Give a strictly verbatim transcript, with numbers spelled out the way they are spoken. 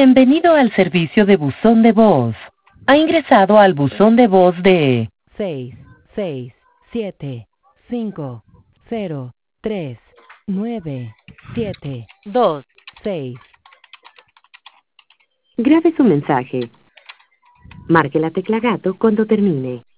Bienvenido al servicio de buzón de voz. Ha ingresado al buzón de voz de seis seis siete cinco cero tres nueve siete dos seis. Grabe su mensaje. Marque la tecla gato cuando termine.